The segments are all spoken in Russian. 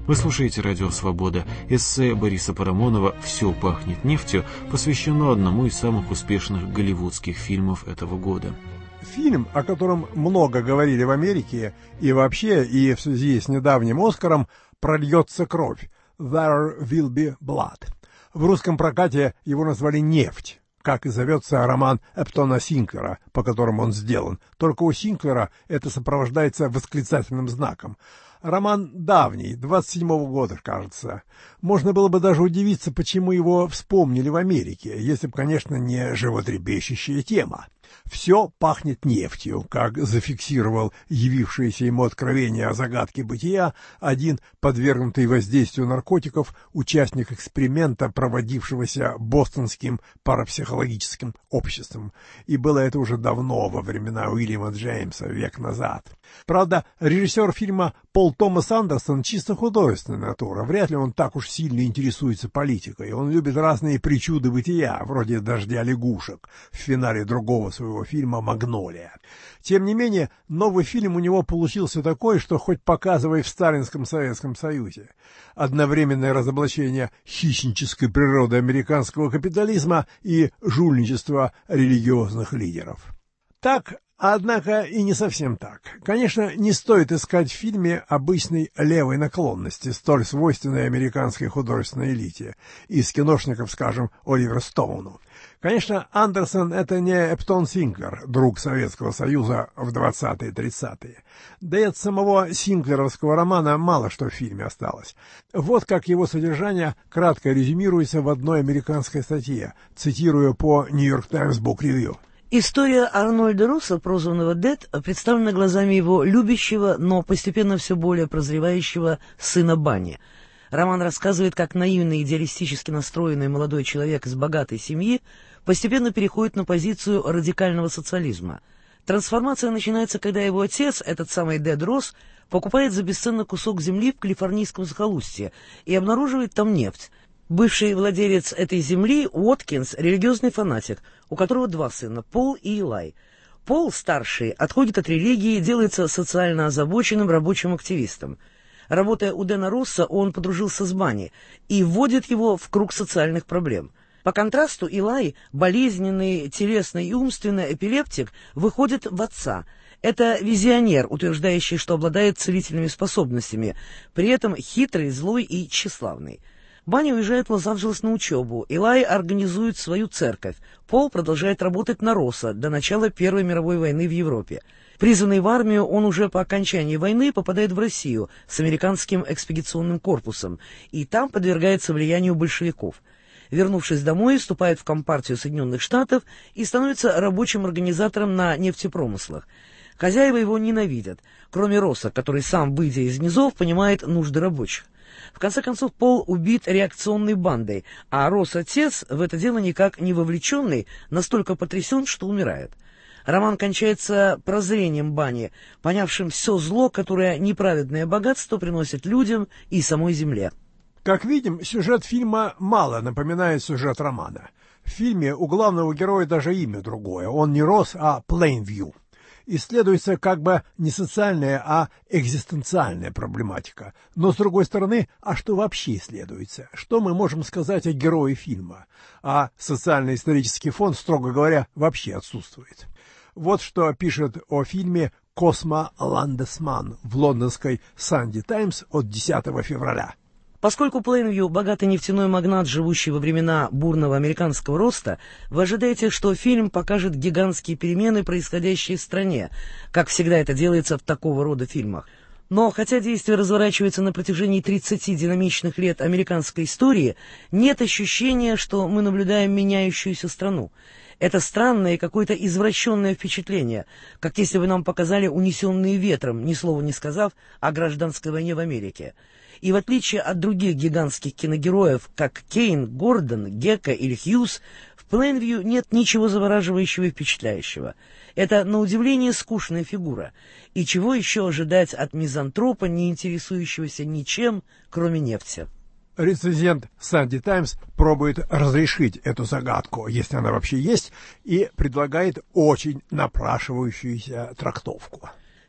Вы слушаете «Радио Свобода». Эссе Бориса Парамонова «Все пахнет нефтью» посвящено одному из самых успешных голливудских фильмов этого года. Фильм, о котором много говорили в Америке и вообще, и в связи с недавним «Оскаром», «Прольется кровь» «There will be blood». В русском прокате его назвали «Нефть», как и зовется роман Эптона Синклера, по которому он сделан. Только у Синклера это сопровождается восклицательным знаком. Роман давний, 27-го года, кажется. Можно было бы даже удивиться, почему его вспомнили в Америке, если бы, конечно, не животрепещущая тема. «Все пахнет нефтью», как зафиксировал явившееся ему откровение о загадке бытия один подвергнутый воздействию наркотиков участник эксперимента, проводившегося Бостонским парапсихологическим обществом. И было это уже давно, во времена Уильяма Джеймса, век назад. Правда, режиссер фильма Пол Томас Андерсон чисто художественная натура. Вряд ли он так уж сильно интересуется политикой. Он любит разные причуды бытия, вроде «Дождя лягушек» в финале другого своего фильма «Магнолия». Тем не менее, новый фильм у него получился такой, что хоть показывай в сталинском Советском Союзе. Одновременное разоблачение хищнической природы американского капитализма и жульничества религиозных лидеров. Так, однако и не совсем так. Конечно, не стоит искать в фильме обычной левой наклонности, столь свойственной американской художественной элите, из киношников, скажем, Оливеру Стоуну. Конечно, Андерсон — это не Эптон Синклер, друг Советского Союза в 20-е и 30-е. Да и от самого синклеровского романа мало что в фильме осталось. Вот как его содержание кратко резюмируется в одной американской статье, цитирую по New York Times Book Review. История Арнольда Росса, прозванного Дэд, представлена глазами его любящего, но постепенно все более прозревающего сына Банни. Роман рассказывает, как наивный, идеалистически настроенный молодой человек из богатой семьи постепенно переходит на позицию радикального социализма. Трансформация начинается, когда его отец, этот самый Дэд Росс, покупает за бесценный кусок земли в калифорнийском захолустье и обнаруживает там нефть. Бывший владелец этой земли, Уоткинс, религиозный фанатик, у которого два сына, Пол и Илай. Пол, старший, отходит от религии, делается социально озабоченным рабочим активистом. Работая у Дэна Росса, он подружился с Банни и вводит его в круг социальных проблем. По контрасту, Илай, болезненный телесно и умственно эпилептик, выходит в отца. Это визионер, утверждающий, что обладает целительными способностями, при этом хитрый, злой и тщеславный. Банни уезжает в Лос-Анджелес на учебу, Илай организует свою церковь, Пол продолжает работать на Росса до начала Первой мировой войны в Европе. Призванный в армию, он уже по окончании войны попадает в Россию с американским экспедиционным корпусом и там подвергается влиянию большевиков. Вернувшись домой, вступает в Компартию Соединенных Штатов и становится рабочим организатором на нефтепромыслах. Хозяева его ненавидят, кроме Росса, который сам, выйдя из низов, понимает нужды рабочих. В конце концов, Пол убит реакционной бандой, а Росс-отец, в это дело никак не вовлеченный, настолько потрясен, что умирает. Роман кончается прозрением Банни, понявшим все зло, которое неправедное богатство приносит людям и самой земле. Как видим, сюжет фильма мало напоминает сюжет романа. В фильме у главного героя даже имя другое. Он не Росс, а Плейнвью. Исследуется как бы не социальная, а экзистенциальная проблематика. Но, с другой стороны, а что вообще исследуется? Что мы можем сказать о герое фильма? А социально-исторический фон, строго говоря, вообще отсутствует. Вот что пишет о фильме Космо Ландесман в лондонской «Санди Таймс» от 10 февраля. Поскольку Плейнвью – богатый нефтяной магнат, живущий во времена бурного американского роста, вы ожидаете, что фильм покажет гигантские перемены, происходящие в стране, как всегда это делается в такого рода фильмах. Но хотя действие разворачивается на протяжении 30 динамичных лет американской истории, нет ощущения, что мы наблюдаем меняющуюся страну. Это странное и какое-то извращенное впечатление, как если бы нам показали унесенные ветром, ни слова не сказав о гражданской войне в Америке. И в отличие от других гигантских киногероев, как Кейн, Гордон, Гекка или Хьюз, в Плейнвью нет ничего завораживающего и впечатляющего. Это, на удивление, скучная фигура. И чего еще ожидать от мизантропа, не интересующегося ничем, кроме нефти? Рецензент «Санди Таймс» пробует разрешить эту загадку, если она вообще есть, и предлагает очень напрашивающуюся трактовку.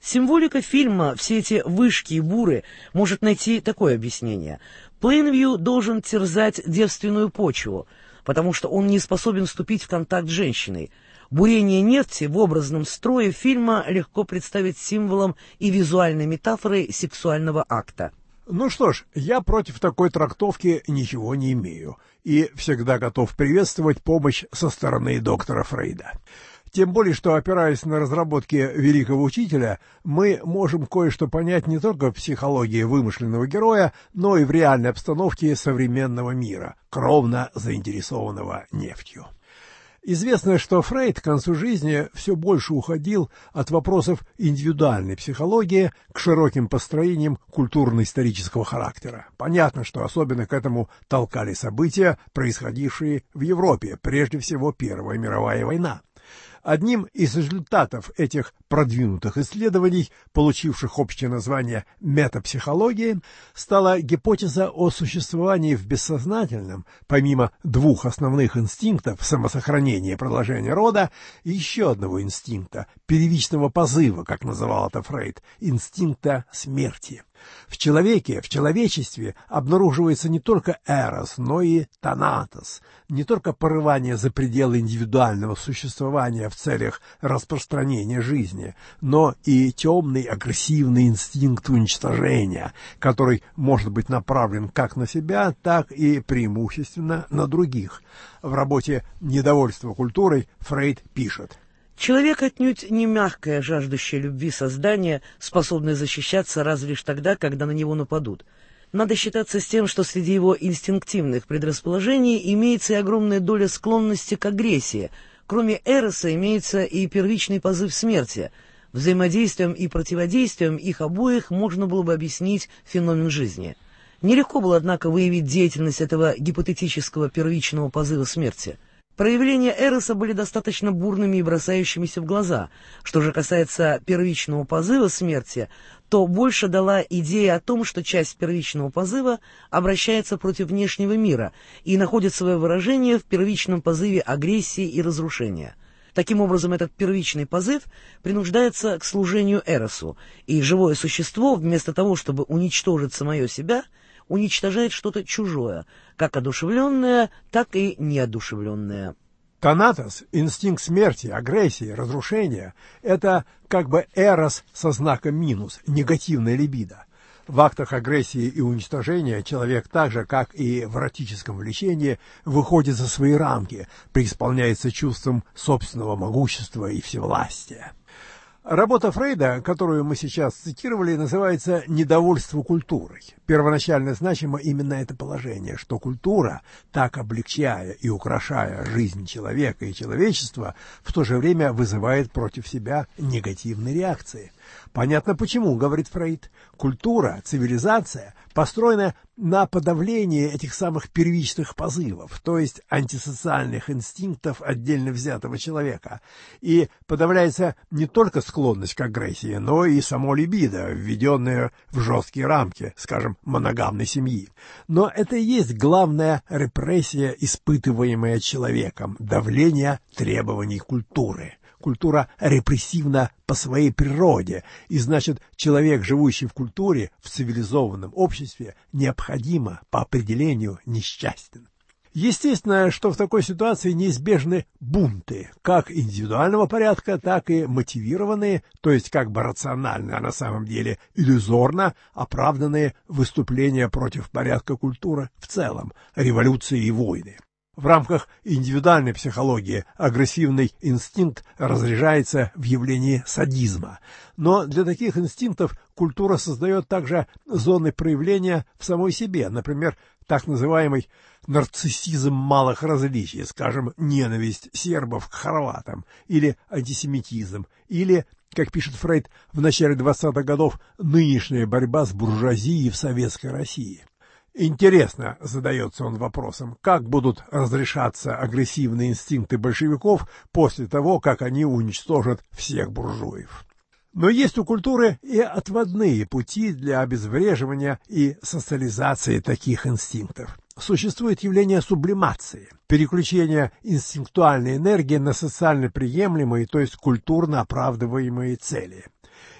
Символика фильма, все эти вышки и буры, может найти такое объяснение. Плейнвью должен терзать девственную почву, потому что он не способен вступить в контакт с женщиной. Бурение нефти в образном строе фильма легко представить символом и визуальной метафорой сексуального акта. Ну что ж, я против такой трактовки ничего не имею и всегда готов приветствовать помощь со стороны доктора Фрейда. Тем более, что, опираясь на разработки великого учителя, мы можем кое-что понять не только в психологии вымышленного героя, но и в реальной обстановке современного мира, кровно заинтересованного нефтью. Известно, что Фрейд к концу жизни все больше уходил от вопросов индивидуальной психологии к широким построениям культурно-исторического характера. Понятно, что особенно к этому толкали события, происходившие в Европе, прежде всего Первая мировая война. Одним из результатов этих продвинутых исследований, получивших общее название метапсихологии, стала гипотеза о существовании в бессознательном, помимо двух основных инстинктов самосохранения и продолжения рода, еще одного инстинкта, первичного позыва, как называл это Фрейд, инстинкта смерти. В человеке, в человечестве обнаруживается не только эрос, но и танатос, не только порывание за пределы индивидуального существования в целях распространения жизни, но и темный агрессивный инстинкт уничтожения, который может быть направлен как на себя, так и преимущественно на других. В работе «Недовольство культурой» Фрейд пишет: Человек отнюдь не мягкое, жаждущее любви создание, способное защищаться разве лишь тогда, когда на него нападут. Надо считаться с тем, что среди его инстинктивных предрасположений имеется и огромная доля склонности к агрессии. Кроме эроса имеется и первичный позыв смерти. Взаимодействием и противодействием их обоих можно было бы объяснить феномен жизни. Нелегко было, однако, выявить деятельность этого гипотетического первичного позыва смерти. Проявления эроса были достаточно бурными и бросающимися в глаза. Что же касается первичного позыва смерти, то больше дала идея о том, что часть первичного позыва обращается против внешнего мира и находит свое выражение в первичном позыве агрессии и разрушения. Таким образом, этот первичный позыв принуждается к служению эросу, и живое существо, вместо того, чтобы уничтожить самое себя, уничтожает что-то чужое, как одушевленное, так и неодушевленное. Танатос, инстинкт смерти, агрессии, разрушения – это как бы эрос со знаком минус, негативная либидо. В актах агрессии и уничтожения человек так же, как и в эротическом влечении, выходит за свои рамки, преисполняется чувством собственного могущества и всевластия. Работа Фрейда, которую мы сейчас цитировали, называется «Недовольство культурой». Первоначально значимо именно это положение, что культура, так облегчая и украшая жизнь человека и человечества, в то же время вызывает против себя негативные реакции. Понятно почему, говорит Фрейд. Культура, цивилизация построена на подавлении этих самых первичных позывов, то есть антисоциальных инстинктов отдельно взятого человека. И подавляется не только склонность к агрессии, но и само либидо, введенное в жесткие рамки, скажем, моногамной семьи. Но это и есть главная репрессия, испытываемая человеком, давление требований культуры. Культура репрессивна по своей природе, и значит, человек, живущий в культуре, в цивилизованном обществе, необходимо по определению несчастен. Естественно, что в такой ситуации неизбежны бунты, как индивидуального порядка, так и мотивированные, то есть как бы рационально, а на самом деле иллюзорно оправданные выступления против порядка культуры в целом, революции и войны. В рамках индивидуальной психологии агрессивный инстинкт разряжается в явлении садизма. Но для таких инстинктов культура создает также зоны проявления в самой себе, например, так называемый нарциссизм малых различий, скажем, ненависть сербов к хорватам, или антисемитизм, или, как пишет Фрейд, в начале 20-х годов нынешняя борьба с буржуазией в Советской России. Интересно, задается он вопросом, как будут разрешаться агрессивные инстинкты большевиков после того, как они уничтожат всех буржуев. Но есть у культуры и отводные пути для обезвреживания и социализации таких инстинктов. Существует явление сублимации, переключение инстинктуальной энергии на социально приемлемые, то есть культурно оправдываемые цели.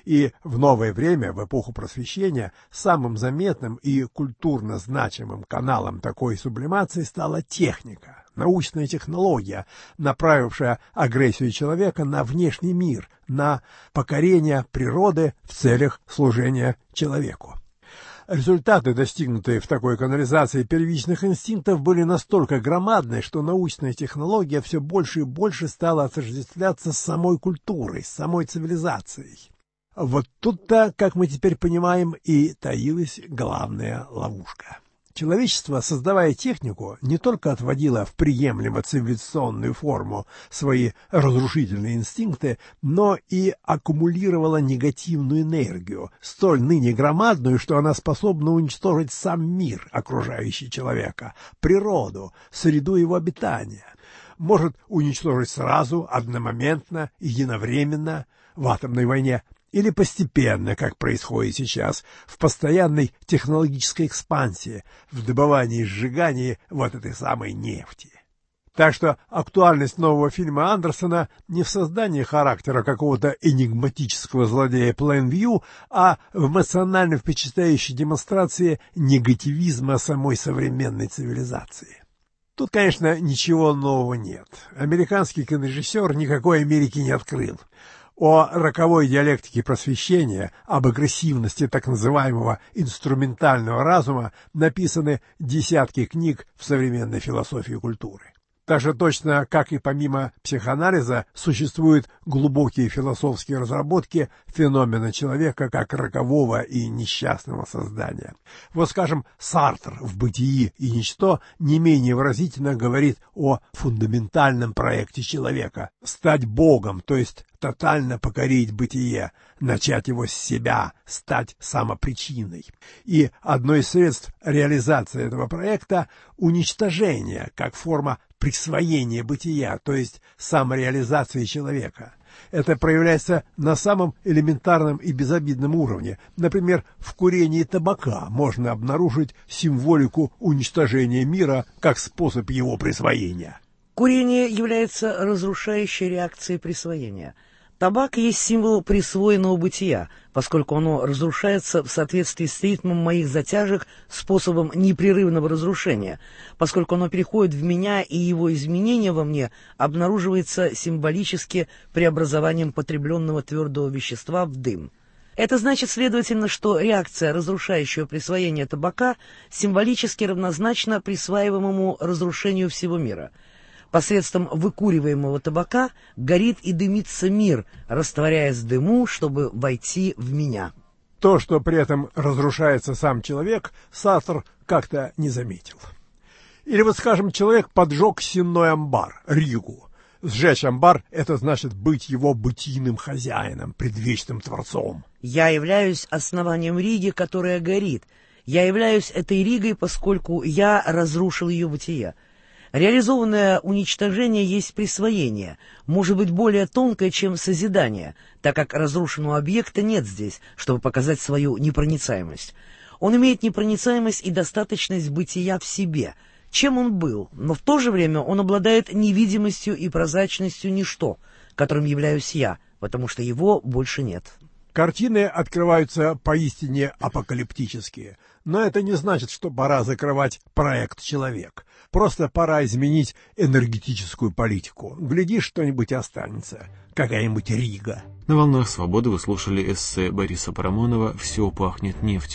И в новое время, в эпоху Просвещения, самым заметным и культурно значимым каналом такой сублимации стала техника, научная технология, направившая агрессию человека на внешний мир, на покорение природы в целях служения человеку. Результаты, достигнутые в такой канализации первичных инстинктов, были настолько громадны, что научная технология все больше и больше стала отождествляться с самой культурой, с самой цивилизацией. Вот тут-то, как мы теперь понимаем, и таилась главная ловушка. Человечество, создавая технику, не только отводило в приемлемо цивилизационную форму свои разрушительные инстинкты, но и аккумулировало негативную энергию, столь ныне громадную, что она способна уничтожить сам мир, окружающий человека, природу, среду его обитания. Может уничтожить сразу, одномоментно, единовременно в атомной войне, или постепенно, как происходит сейчас, в постоянной технологической экспансии, в добывании и сжигании вот этой самой нефти. Так что актуальность нового фильма Андерсона не в создании характера какого-то энигматического злодея Плейнвью, а в эмоционально впечатляющей демонстрации негативизма самой современной цивилизации. Тут, конечно, ничего нового нет. Американский кинорежиссер никакой Америки не открыл. О роковой диалектике просвещения, об агрессивности так называемого инструментального разума написаны десятки книг в современной философии культуры. Так же точно, как и помимо психоанализа, существуют глубокие философские разработки феномена человека как рокового и несчастного создания. Вот, скажем, Сартр в «Бытии и ничто» не менее выразительно говорит о фундаментальном проекте человека – стать Богом, то есть тотально покорить бытие, начать его с себя, стать самопричиной. И одно из средств реализации этого проекта – уничтожение как форма присвоения бытия, то есть самореализации человека. Это проявляется на самом элементарном и безобидном уровне. Например, в курении табака можно обнаружить символику уничтожения мира как способ его присвоения. Курение является разрушающей реакцией присвоения. Табак есть символ присвоенного бытия, поскольку оно разрушается в соответствии с ритмом моих затяжек способом непрерывного разрушения, поскольку оно переходит в меня, и его изменение во мне обнаруживается символически преобразованием потребленного твердого вещества в дым. Это значит, следовательно, что реакция разрушающего присвоения табака символически равнозначна присваиваемому разрушению всего мира. Посредством выкуриваемого табака горит и дымится мир, растворяясь в дыму, чтобы войти в меня. То, что при этом разрушается сам человек, Сартр как-то не заметил. Или вот, скажем, человек поджег сенной амбар, Ригу. Сжечь амбар — это значит быть его бытийным хозяином, предвечным творцом. Я являюсь основанием Риги, которая горит. Я являюсь этой Ригой, поскольку я разрушил ее бытие. Реализованное уничтожение есть присвоение, может быть более тонкое, чем созидание, так как разрушенного объекта нет здесь, чтобы показать свою непроницаемость. Он имеет непроницаемость и достаточность бытия в себе, чем он был, но в то же время он обладает невидимостью и прозрачностью ничто, которым являюсь я, потому что его больше нет. Картины открываются поистине апокалиптические, но это не значит, что пора закрывать проект «Человек». Просто пора изменить энергетическую политику. Глядишь, что-нибудь останется, какая-нибудь Рига. На «Волнах свободы» вы слушали эссе Бориса Парамонова «Все пахнет нефтью».